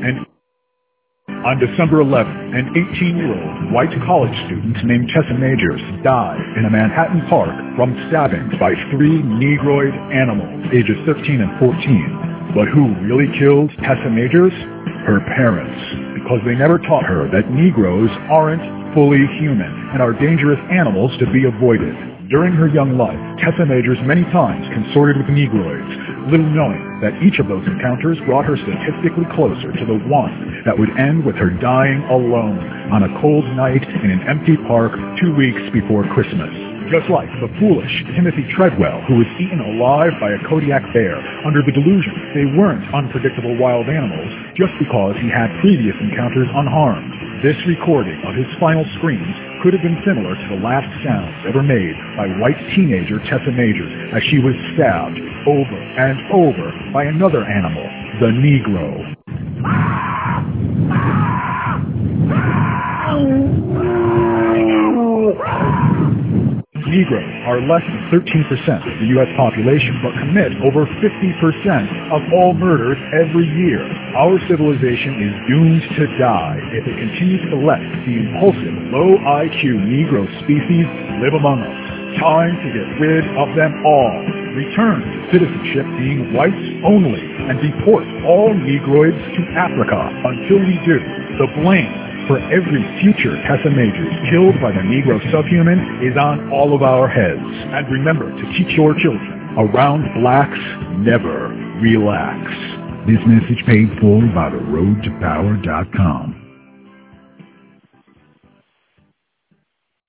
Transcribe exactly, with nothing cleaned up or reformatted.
And on December eleventh, an eighteen-year-old white college student named Tessa Majors died in a Manhattan park from stabbings by three Negroid animals, ages fifteen and fourteen. But who really killed Tessa Majors? Her parents, because they never taught her that Negroes aren't fully human and are dangerous animals to be avoided. During her young life, Tessa Majors many times consorted with Negroids, little knowing that each of those encounters brought her statistically closer to the one that would end with her dying alone on a cold night in an empty park two weeks before Christmas. Just like the foolish Timothy Treadwell, who was eaten alive by a Kodiak bear under the delusion they weren't unpredictable wild animals just because he had previous encounters unharmed. This recording of his final screams could have been similar to the last sounds ever made by white teenager Tessa Majors as she was stabbed over and over by another animal, the Negro. Negroes are less than thirteen percent of the U S population, but commit over fifty percent of all murders every year. Our civilization is doomed to die if it continues to let the impulsive, low I Q Negro species live among us. Time to get rid of them all. Return to citizenship being whites only, and deport all Negroids to Africa. Until we do, the blame for every future Tessa Majors killed by the Negro subhuman is on all of our heads. And remember to teach your children, around blacks, never relax. This message paid for by the road to power dot com.